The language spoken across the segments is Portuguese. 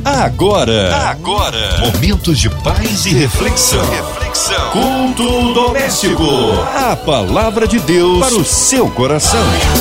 Agora, momentos de paz e reflexão. Culto doméstico. A palavra de Deus para o seu coração.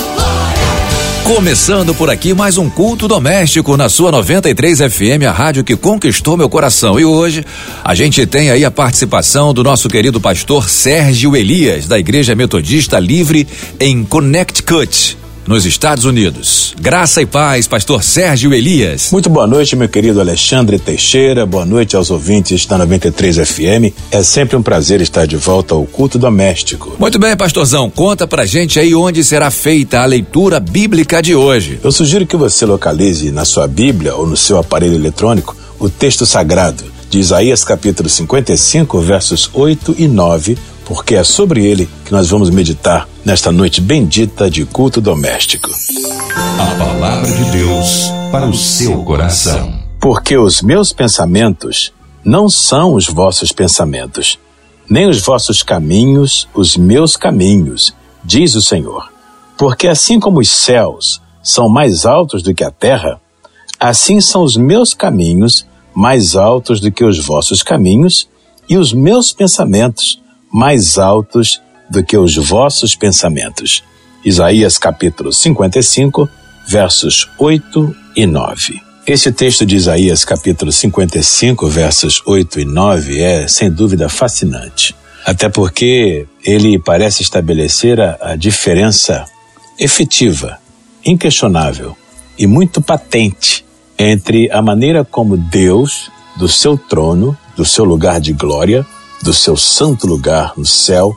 Começando por aqui mais um culto doméstico na sua 93 FM, a rádio que conquistou meu coração. E hoje a gente tem aí a participação do nosso querido pastor Sérgio Elias, da Igreja Metodista Livre em Connecticut, nos Estados Unidos. Graça e paz, pastor Sérgio Elias. Muito boa noite, meu querido Alexandre Teixeira. Boa noite aos ouvintes da 93 FM. É sempre um prazer estar de volta ao culto doméstico. Muito bem, pastorzão, conta pra gente aí onde será feita a leitura bíblica de hoje. Eu sugiro que você localize na sua Bíblia ou no seu aparelho eletrônico o texto sagrado de Isaías capítulo 55, versos 8 e 9, porque é sobre ele que nós vamos meditar nesta noite bendita de culto doméstico. A palavra de Deus para o seu coração. Porque os meus pensamentos não são os vossos pensamentos, nem os vossos caminhos os meus caminhos, diz o Senhor. Porque assim como os céus são mais altos do que a terra, assim são os meus caminhos mais altos do que os vossos caminhos, e os meus pensamentos mais altos do que os vossos pensamentos. Isaías capítulo 55, versos 8 e 9. Este texto de Isaías capítulo 55, versos 8 e 9 é, sem dúvida, fascinante. Até porque ele parece estabelecer a diferença efetiva, inquestionável e muito patente entre a maneira como Deus, do seu trono, do seu lugar de glória, do seu santo lugar no céu,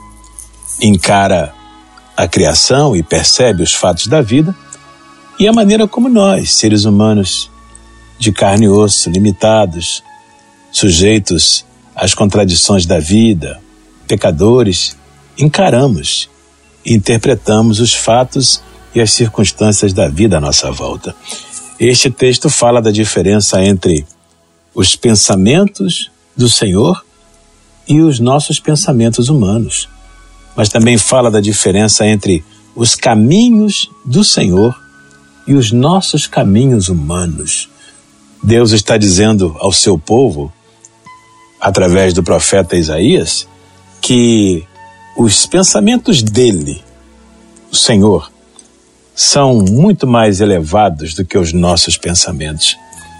encara a criação e percebe os fatos da vida, e a maneira como nós, seres humanos de carne e osso, limitados, sujeitos às contradições da vida, pecadores, encaramos e interpretamos os fatos e as circunstâncias da vida à nossa volta. Este texto fala da diferença entre os pensamentos do Senhor e os nossos pensamentos humanos, mas também fala da diferença entre os caminhos do Senhor e os nossos caminhos humanos. Deus está dizendo ao seu povo, através do profeta Isaías, que os pensamentos dele, o Senhor, são muito mais elevados do que os nossos pensamentos,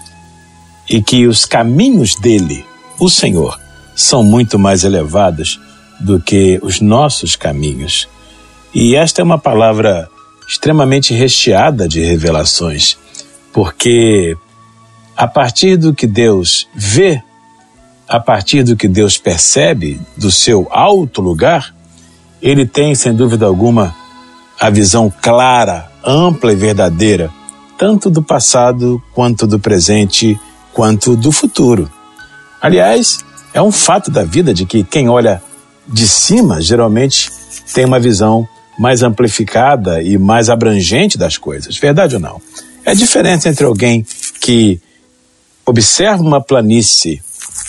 e que os caminhos dele, o Senhor, são muito mais elevados do que os nossos caminhos. E esta é uma palavra extremamente recheada de revelações, porque a partir do que Deus vê, a partir do que Deus percebe do seu alto lugar, ele tem, sem dúvida alguma, a visão clara, ampla e verdadeira, tanto do passado, quanto do presente, quanto do futuro. Aliás, é um fato da vida de que quem olha de cima geralmente tem uma visão mais amplificada e mais abrangente das coisas. Verdade ou não? É a diferença entre alguém que observa uma planície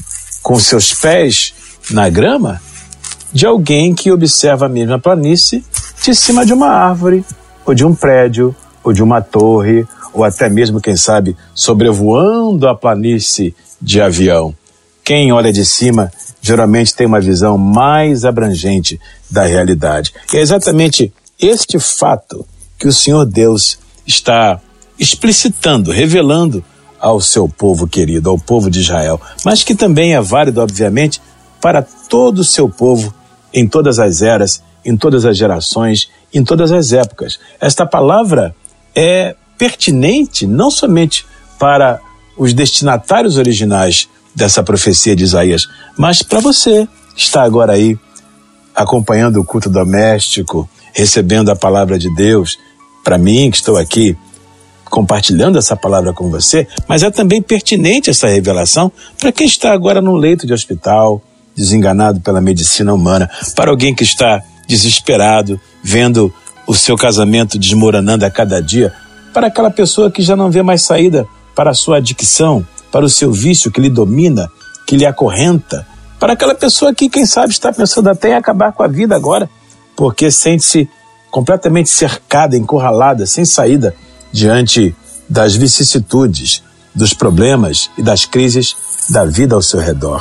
com seus pés na grama de alguém que observa a mesma planície de cima de uma árvore, ou de um prédio, ou de uma torre, ou até mesmo, quem sabe, sobrevoando a planície de avião. Quem olha de cima geralmente tem uma visão mais abrangente da realidade. E é exatamente este fato que o Senhor Deus está explicitando, revelando ao seu povo querido, ao povo de Israel, mas que também é válido, obviamente, para todo o seu povo, em todas as eras, em todas as gerações, em todas as épocas. Esta palavra é pertinente não somente para os destinatários originais dessa profecia de Isaías, mas para você que está agora aí acompanhando o culto doméstico, recebendo a palavra de Deus, para mim que estou aqui compartilhando essa palavra com você, mas é também pertinente essa revelação para quem está agora no leito de hospital, desenganado pela medicina humana, para alguém que está desesperado, vendo o seu casamento desmoronando a cada dia, para aquela pessoa que já não vê mais saída para a sua adicção, para o seu vício que lhe domina, que lhe acorrenta, para aquela pessoa que, quem sabe, está pensando até em acabar com a vida agora, porque sente-se completamente cercada, encurralada, sem saída, diante das vicissitudes dos problemas e das crises da vida ao seu redor.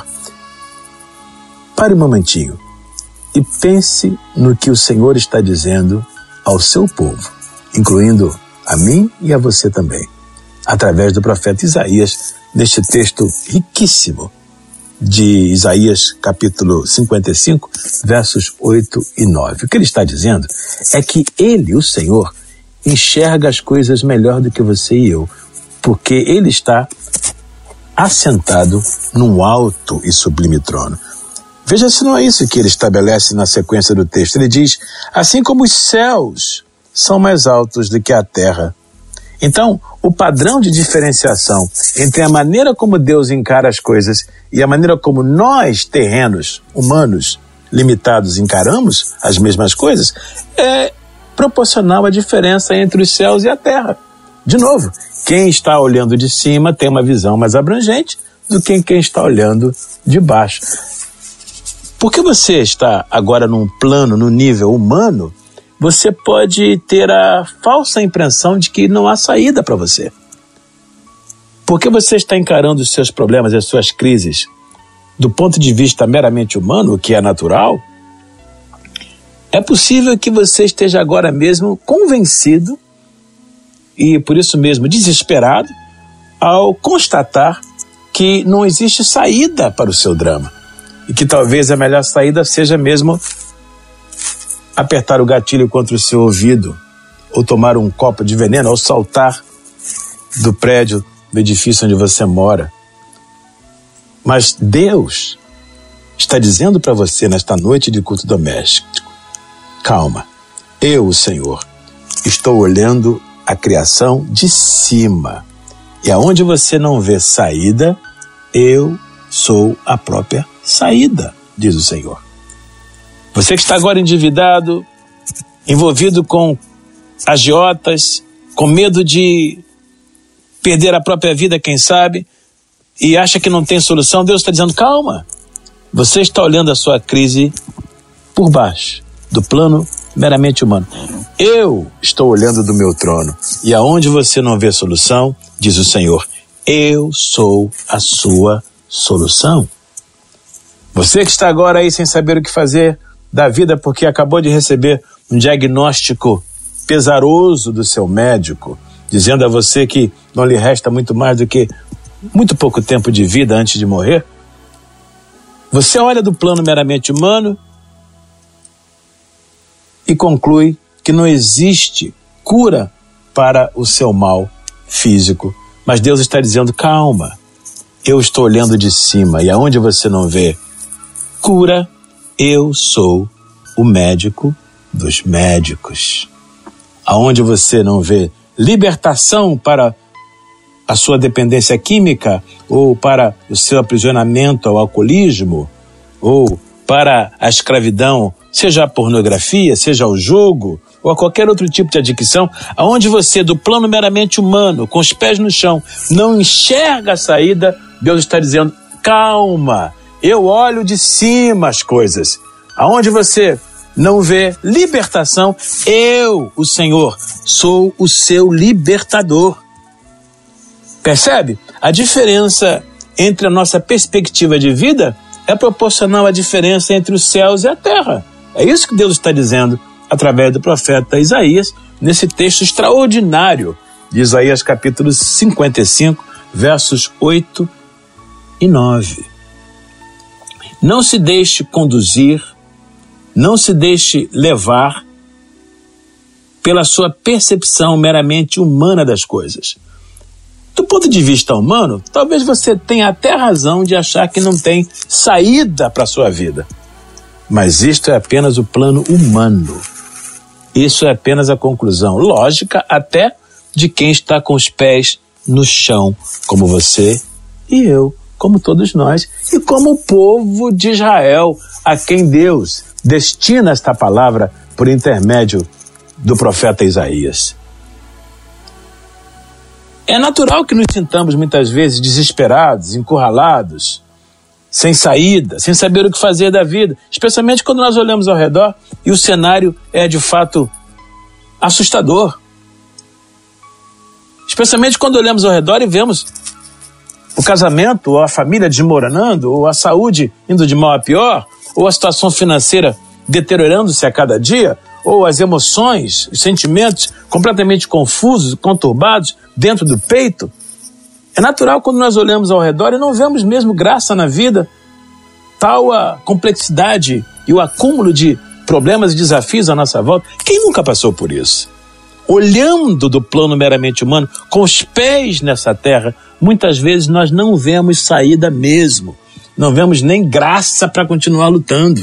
Pare um momentinho e pense no que o Senhor está dizendo ao seu povo, incluindo a mim e a você também, através do profeta Isaías, neste texto riquíssimo de Isaías capítulo 55, versos 8 e 9. O que ele está dizendo é que ele, o Senhor, enxerga as coisas melhor do que você e eu, porque ele está assentado num alto e sublime trono. Veja se não é isso que ele estabelece na sequência do texto. Ele diz, assim como os céus são mais altos do que a terra. Então, o padrão de diferenciação entre a maneira como Deus encara as coisas e a maneira como nós, terrenos, humanos, limitados, encaramos as mesmas coisas, é proporcional à diferença entre os céus e a terra. De novo, quem está olhando de cima tem uma visão mais abrangente do que quem está olhando de baixo. Porque você está agora num plano, no nível humano, você pode ter a falsa impressão de que não há saída para você. Porque você está encarando os seus problemas e as suas crises do ponto de vista meramente humano, o que é natural, é possível que você esteja agora mesmo convencido e, por isso mesmo, desesperado ao constatar que não existe saída para o seu drama e que talvez a melhor saída seja mesmo apertar o gatilho contra o seu ouvido, ou tomar um copo de veneno, ou saltar do prédio, do edifício onde você mora. Mas Deus está dizendo para você nesta noite de culto doméstico, calma, eu, o Senhor, estou olhando a criação de cima, e aonde você não vê saída, eu sou a própria saída, diz o Senhor. Você que está agora endividado, envolvido com agiotas, com medo de perder a própria vida, quem sabe, e acha que não tem solução, Deus está dizendo, calma, você está olhando a sua crise por baixo, do plano meramente humano. Eu estou olhando do meu trono, e aonde você não vê solução, diz o Senhor, eu sou a sua solução. Você que está agora aí sem saber o que fazer da vida porque acabou de receber um diagnóstico pesaroso do seu médico, dizendo a você que não lhe resta muito mais do que muito pouco tempo de vida antes de morrer, você olha do plano meramente humano e conclui que não existe cura para o seu mal físico. Mas Deus está dizendo, calma, eu estou olhando de cima e aonde você não vê cura, eu sou o médico dos médicos. Aonde você não vê libertação para a sua dependência química, ou para o seu aprisionamento ao alcoolismo, ou para a escravidão, seja a pornografia, seja ao jogo, ou a qualquer outro tipo de adicção, aonde você, do plano meramente humano, com os pés no chão, não enxerga a saída, Deus está dizendo, calma, eu olho de cima as coisas. Aonde você não vê libertação, eu, o Senhor, sou o seu libertador. Percebe? A diferença entre a nossa perspectiva de vida é proporcional à diferença entre os céus e a terra. É isso que Deus está dizendo através do profeta Isaías, nesse texto extraordinário de Isaías capítulo 55, versos 8 e 9. Não se deixe conduzir, não se deixe levar pela sua percepção meramente humana das coisas. Do ponto de vista humano, talvez você tenha até razão de achar que não tem saída para a sua vida. Mas isto é apenas o plano humano. Isso é apenas a conclusão lógica até de quem está com os pés no chão, como você e eu, como todos nós, e como o povo de Israel, a quem Deus destina esta palavra por intermédio do profeta Isaías. É natural que nos sintamos muitas vezes desesperados, encurralados, sem saída, sem saber o que fazer da vida, especialmente quando nós olhamos ao redor e o cenário é de fato assustador. Especialmente quando olhamos ao redor e vemos casamento, ou a família desmoronando, ou a saúde indo de mal a pior, ou a situação financeira deteriorando-se a cada dia, ou as emoções, os sentimentos completamente confusos, conturbados dentro do peito. É natural quando nós olhamos ao redor e não vemos mesmo graça na vida, tal a complexidade e o acúmulo de problemas e desafios à nossa volta. Quem nunca passou por isso? Olhando do plano meramente humano, com os pés nessa terra, muitas vezes nós não vemos saída mesmo. Não vemos nem graça para continuar lutando.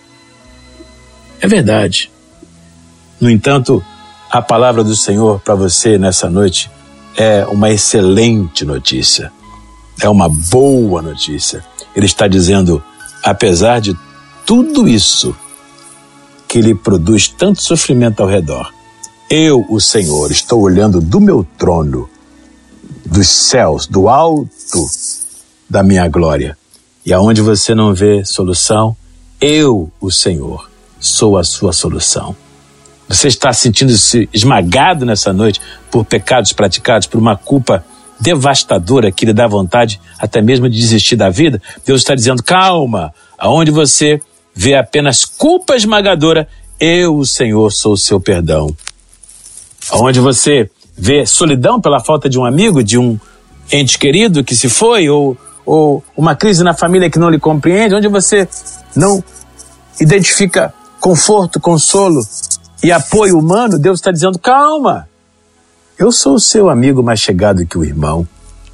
É verdade. No entanto, a palavra do Senhor para você nessa noite é uma excelente notícia. É uma boa notícia. Ele está dizendo, apesar de tudo isso que lhe produz tanto sofrimento ao redor, eu, o Senhor, estou olhando do meu trono, dos céus, do alto da minha glória. E aonde você não vê solução, eu, o Senhor, sou a sua solução. Você está sentindo-se esmagado nessa noite por pecados praticados, por uma culpa devastadora que lhe dá vontade até mesmo de desistir da vida? Deus está dizendo, calma, aonde você vê apenas culpa esmagadora, eu, o Senhor, sou o seu perdão. Aonde você vê solidão pela falta de um amigo, de um ente querido que se foi, ou uma crise na família que não lhe compreende, onde você não identifica conforto, consolo e apoio humano, Deus está dizendo, calma, eu sou o seu amigo mais chegado que o irmão.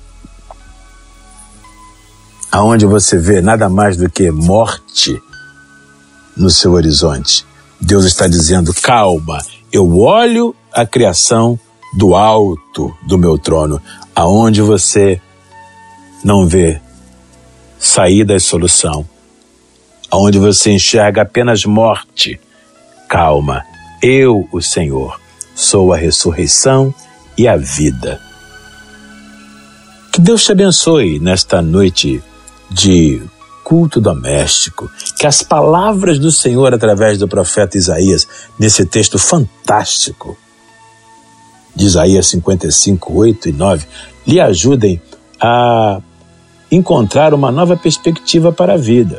Aonde você vê nada mais do que morte no seu horizonte, Deus está dizendo, calma, eu olho a criação do alto do meu trono, aonde você não vê saída e solução, aonde você enxerga apenas morte, calma, eu, o Senhor, sou a ressurreição e a vida. Que Deus te abençoe nesta noite de culto doméstico, que as palavras do Senhor através do profeta Isaías, nesse texto fantástico de Isaías 55, 8 e 9, lhe ajudem a encontrar uma nova perspectiva para a vida.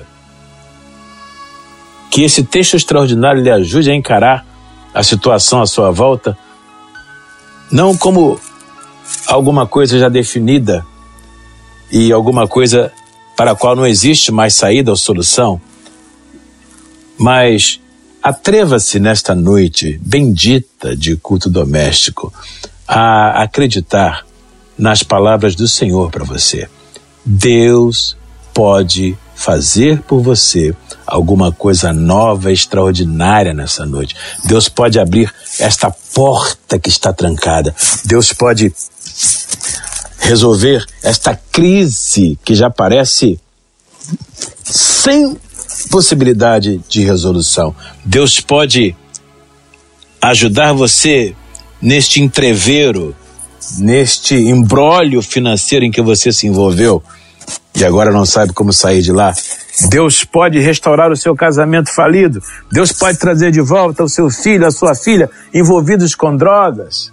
Que esse texto extraordinário lhe ajude a encarar a situação à sua volta, não como alguma coisa já definida e alguma coisa para a qual não existe mais saída ou solução, mas atreva-se nesta noite bendita de culto doméstico a acreditar nas palavras do Senhor para você. Deus pode fazer por você alguma coisa nova, extraordinária nessa noite. Deus pode abrir esta porta que está trancada. Deus pode resolver esta crise que já parece sem possibilidade de resolução. Deus pode ajudar você neste entrevero, neste imbróglio financeiro em que você se envolveu e agora não sabe como sair de lá. Deus pode restaurar o seu casamento falido. Deus pode trazer de volta o seu filho, a sua filha, envolvidos com drogas.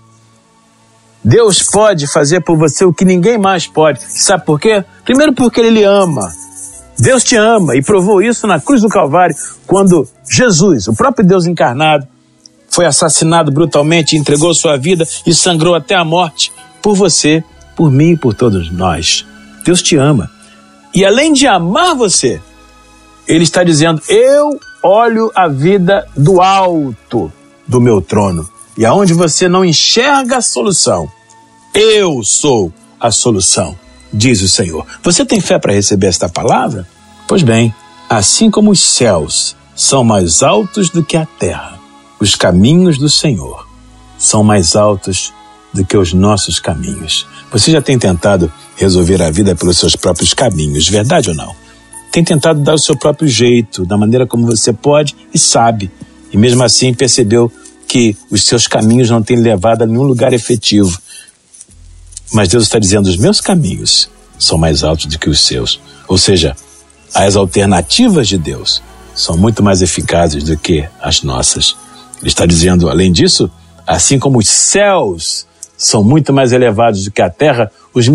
Deus pode fazer por você o que ninguém mais pode. Sabe por quê? Primeiro porque Ele lhe ama. Deus te ama e provou isso na cruz do Calvário, quando Jesus, o próprio Deus encarnado, foi assassinado brutalmente, entregou sua vida e sangrou até a morte por você, por mim e por todos nós. Deus te ama. E além de amar você, Ele está dizendo, eu olho a vida do alto do meu trono. E aonde você não enxerga a solução, eu sou a solução, diz o Senhor. Você tem fé para receber esta palavra? Pois bem, assim como os céus são mais altos do que a terra, os caminhos do Senhor são mais altos do que os nossos caminhos. Você já tem tentado resolver a vida pelos seus próprios caminhos, verdade ou não? Tem tentado dar o seu próprio jeito, da maneira como você pode e sabe, e mesmo assim percebeu que os seus caminhos não têm levado a nenhum lugar efetivo. Mas Deus está dizendo, os meus caminhos são mais altos do que os seus. Ou seja, as alternativas de Deus são muito mais eficazes do que as nossas. Ele está dizendo, além disso, assim como os céus são muito mais elevados do que a terra, os meus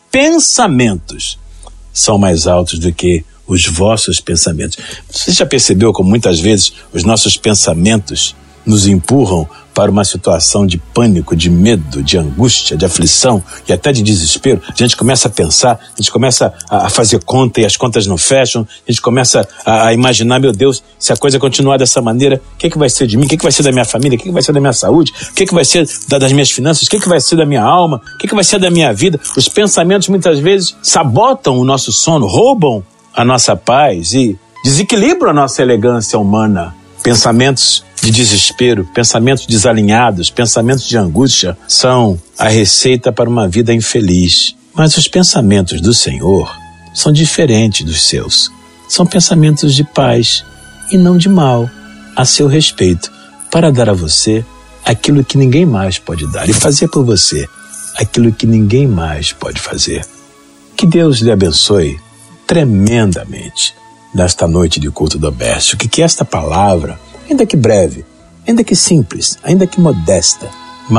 pensamentos são mais altos do que os vossos pensamentos. Você já percebeu como muitas vezes os nossos pensamentos nos empurram para uma situação de pânico, de medo, de angústia, de aflição e até de desespero? A gente começa a pensar, a gente começa a fazer conta e as contas não fecham, a gente começa a imaginar, meu Deus, se a coisa continuar dessa maneira, o que vai ser de mim? O que vai ser da minha família? O que vai ser da minha saúde? O que vai ser das minhas finanças? O que vai ser da minha alma? O que vai ser da minha vida? Os pensamentos muitas vezes sabotam o nosso sono, roubam a nossa paz e desequilibram a nossa elegância humana. Pensamentos de desespero, pensamentos desalinhados, pensamentos de angústia são a receita para uma vida infeliz. Mas os pensamentos do Senhor são diferentes dos seus. São pensamentos de paz e não de mal a seu respeito, para dar a você aquilo que ninguém mais pode dar e fazer por você aquilo que ninguém mais pode fazer. Que Deus lhe abençoe tremendamente nesta noite de culto doméstico, que esta palavra, ainda que breve, ainda que simples, ainda que modesta,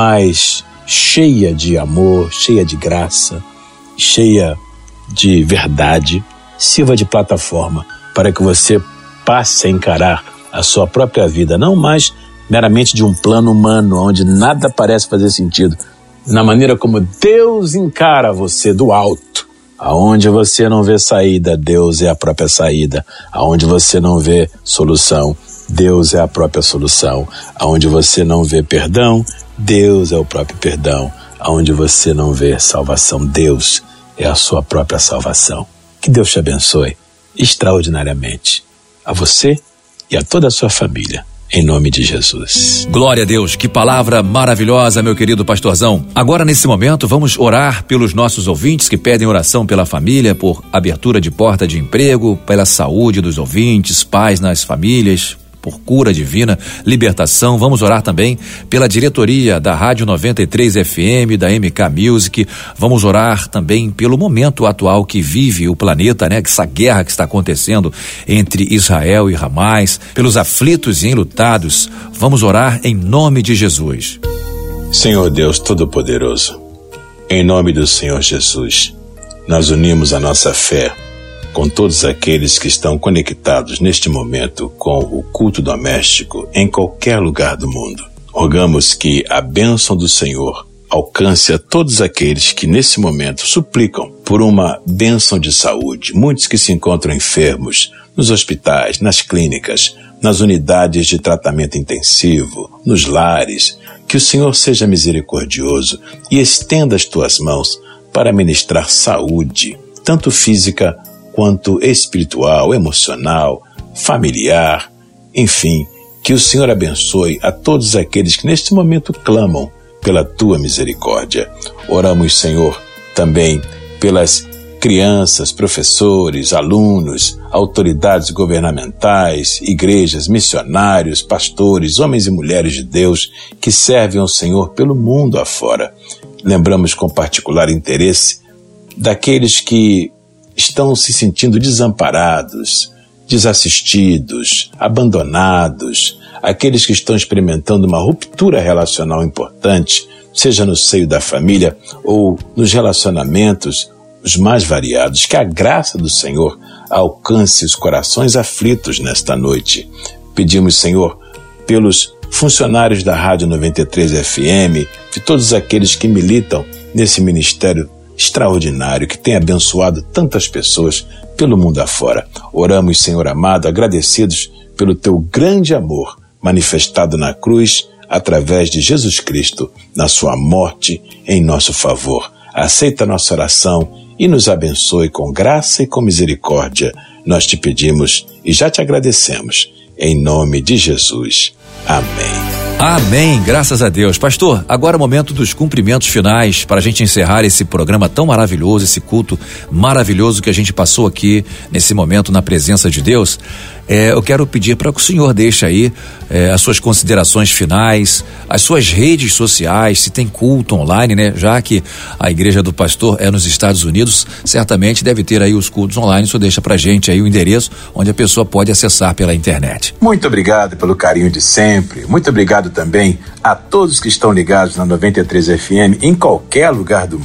mas cheia de amor, cheia de graça, cheia de verdade, sirva de plataforma para que você passe a encarar a sua própria vida, não mais meramente de um plano humano, onde nada parece fazer sentido, na maneira como Deus encara você do alto. Aonde você não vê saída, Deus é a própria saída. Aonde você não vê solução, Deus é a própria solução. Aonde você não vê perdão, Deus é o próprio perdão. Aonde você não vê salvação, Deus é a sua própria salvação. Que Deus te abençoe extraordinariamente, a você e a toda a sua família. Em nome de Jesus. Glória a Deus, que palavra maravilhosa, meu querido pastorzão. Agora, nesse momento, vamos orar pelos nossos ouvintes que pedem oração pela família, por abertura de porta de emprego, pela saúde dos ouvintes, paz nas famílias, por cura divina, libertação. Vamos orar também pela diretoria da Rádio 93 FM, da MK Music. Vamos orar também pelo momento atual que vive o planeta, né? Essa guerra que está acontecendo entre Israel e Hamas, pelos aflitos e enlutados. Vamos orar em nome de Jesus. Senhor Deus Todo-Poderoso, em nome do Senhor Jesus, nós unimos a nossa fé com todos aqueles que estão conectados neste momento com o culto doméstico em qualquer lugar do mundo. Rogamos que a bênção do Senhor alcance a todos aqueles que nesse momento suplicam por uma bênção de saúde. Muitos que se encontram enfermos nos hospitais, nas clínicas, nas unidades de tratamento intensivo, nos lares. Que o Senhor seja misericordioso e estenda as tuas mãos para ministrar saúde, tanto física quanto espiritual, emocional, familiar, enfim, que o Senhor abençoe a todos aqueles que neste momento clamam pela tua misericórdia. Oramos, Senhor, também pelas crianças, professores, alunos, autoridades governamentais, igrejas, missionários, pastores, homens e mulheres de Deus que servem ao Senhor pelo mundo afora. Lembramos com particular interesse daqueles que estão se sentindo desamparados, desassistidos, abandonados, aqueles que estão experimentando uma ruptura relacional importante, seja no seio da família ou nos relacionamentos os mais variados. Que a graça do Senhor alcance os corações aflitos nesta noite. Pedimos, Senhor, pelos funcionários da Rádio 93 FM, de todos aqueles que militam nesse ministério extraordinário que tem abençoado tantas pessoas pelo mundo afora. Oramos, Senhor amado, agradecidos pelo teu grande amor manifestado na cruz através de Jesus Cristo, na sua morte em nosso favor. Aceita a nossa oração e nos abençoe com graça e com misericórdia. Nós te pedimos e já te agradecemos. Em nome de Jesus. Amém. Amém, graças a Deus. Pastor, agora é o momento dos cumprimentos finais para a gente encerrar esse programa tão maravilhoso, esse culto maravilhoso que a gente passou aqui nesse momento na presença de Deus. Eu quero pedir para que o senhor deixe aí as suas considerações finais, as suas redes sociais, se tem culto online, né? Já que a igreja do pastor é nos Estados Unidos, certamente deve ter aí os cultos online. O senhor deixa pra gente aí o endereço onde a pessoa pode acessar pela internet. Muito obrigado pelo carinho de sempre. Muito obrigado também a todos que estão ligados na 93 FM em qualquer lugar do mundo.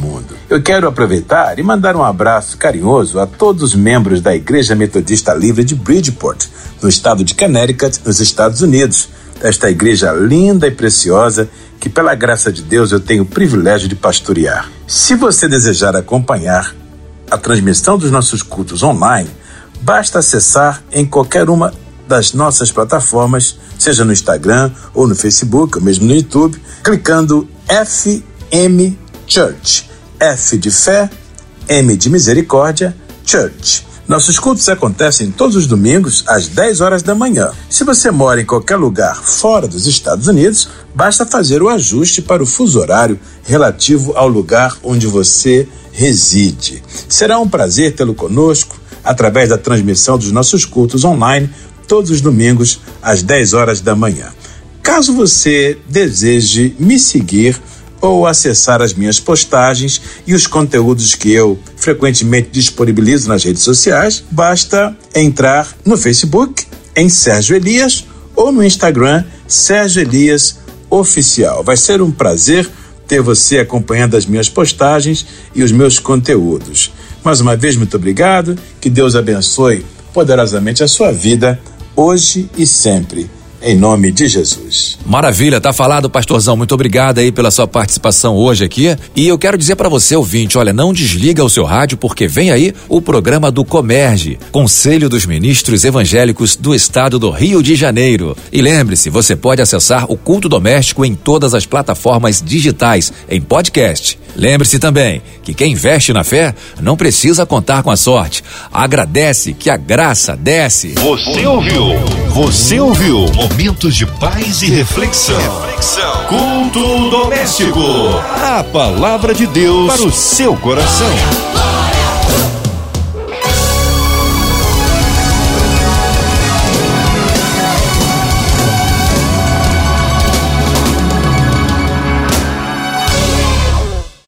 Eu quero aproveitar e mandar um abraço carinhoso a todos os membros da Igreja Metodista Livre de Bridgeport, no estado de Connecticut, nos Estados Unidos, desta igreja linda e preciosa que, pela graça de Deus, eu tenho o privilégio de pastorear. Se você desejar acompanhar a transmissão dos nossos cultos online, basta acessar em qualquer uma das nossas plataformas, seja no Instagram ou no Facebook, ou mesmo no YouTube, clicando FM Church. F de fé, M de misericórdia, Church. Nossos cultos acontecem todos os domingos às 10 horas da manhã. Se você mora em qualquer lugar fora dos Estados Unidos, basta fazer o ajuste para o fuso horário relativo ao lugar onde você reside. Será um prazer tê-lo conosco através da transmissão dos nossos cultos online todos os domingos às 10 horas da manhã. Caso você deseje me seguir ou acessar as minhas postagens e os conteúdos que eu frequentemente disponibilizo nas redes sociais, basta entrar no Facebook, em Sérgio Elias, ou no Instagram, Sérgio Elias Oficial. Vai ser um prazer ter você acompanhando as minhas postagens e os meus conteúdos. Mais uma vez, muito obrigado, que Deus abençoe poderosamente a sua vida, hoje e sempre. Em nome de Jesus. Maravilha, tá falado, pastorzão. Muito obrigado aí pela sua participação hoje aqui. E eu quero dizer para você, ouvinte, olha, não desliga o seu rádio, porque vem aí o programa do Comerge, Conselho dos Ministros Evangélicos do Estado do Rio de Janeiro. E lembre-se, você pode acessar o Culto Doméstico em todas as plataformas digitais, em podcast. Lembre-se também que quem investe na fé não precisa contar com a sorte. Agradece que a graça desce. Você ouviu momentos de paz e reflexão. Culto doméstico. A palavra de Deus para o seu coração.